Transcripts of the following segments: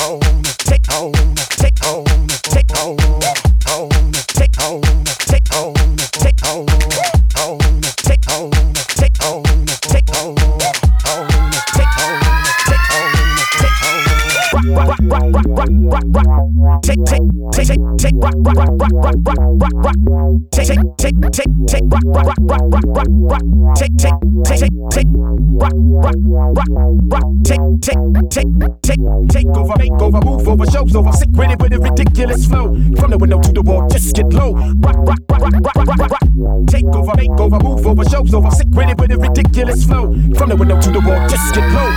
Take over, make over, move over, shows over. Sick with it with a ridiculous flow. From the window to the wall, just get low. Take over, make over, move over, shows over. Sick with it with a ridiculous flow. From the window to the wall, just get low.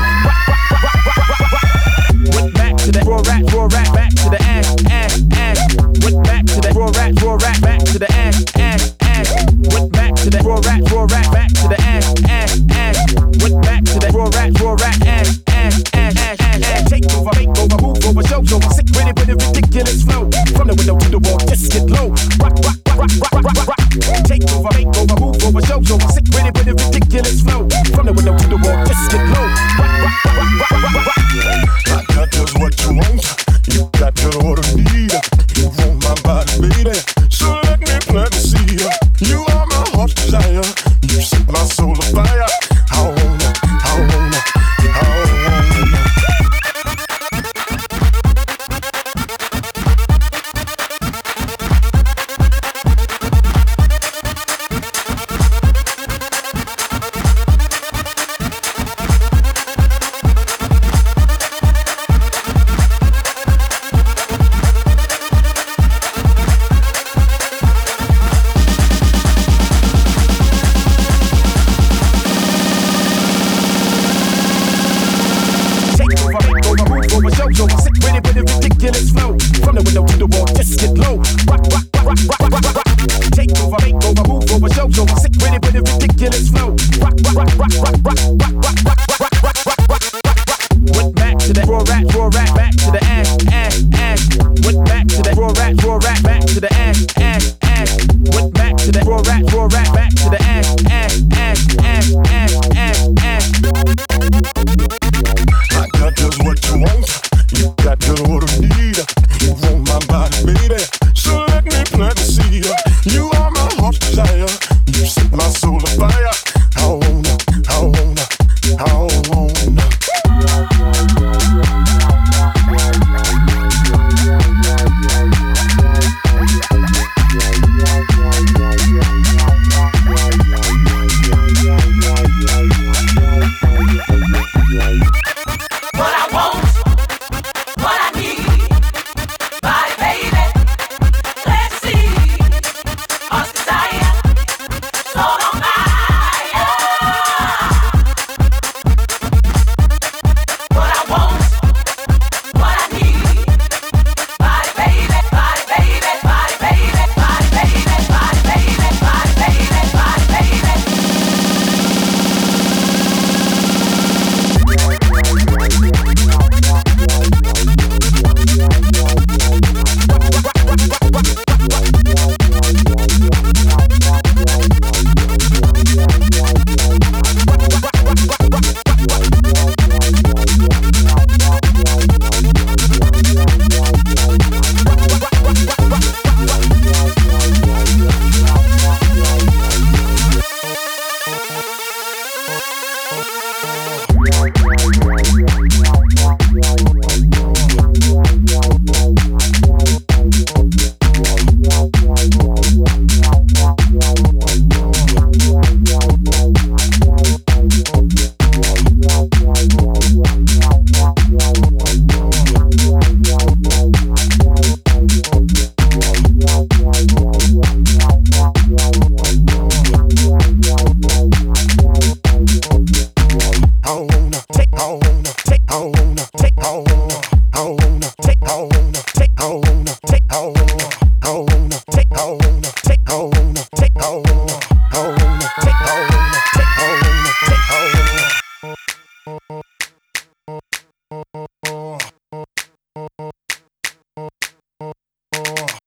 Went back to that raw rat, back to the ash. Went back to that raw rat, back to the ash. Went back to that raw rat, back to the ash. Went back to that raw rat, ash. Take over, make over, move over, shows over. Sick with it with a ridiculous flow. From the window to the wall, just get low. Take over, make over, move over, shows over. Sick with it with a ridiculous flow. From the window to the wall, just get low. I got just what you want. You got just what I need. You want my body, baby. So let me plant the seed. You are my heart's desire. You set my soul afire. I wanna. Take home.